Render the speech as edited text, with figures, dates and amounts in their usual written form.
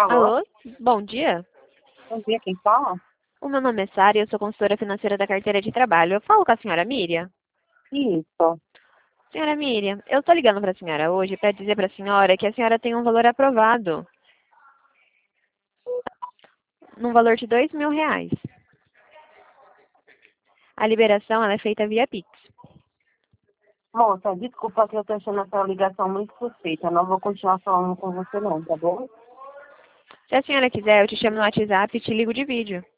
Alô? Alô, bom dia. Bom dia, quem fala? O meu nome é Sara e eu sou consultora financeira da carteira de trabalho. Eu falo com a senhora Miriam? Isso. Senhora Miriam, eu estou ligando para a senhora hoje para dizer para a senhora que a senhora tem um valor aprovado, num valor de R$ 2.000. A liberação ela é feita via Pix. Moça, desculpa que eu tô achando essa ligação muito suspeita. Eu não vou continuar falando com você não, tá bom? Se a senhora quiser, eu te chamo no WhatsApp e te ligo de vídeo.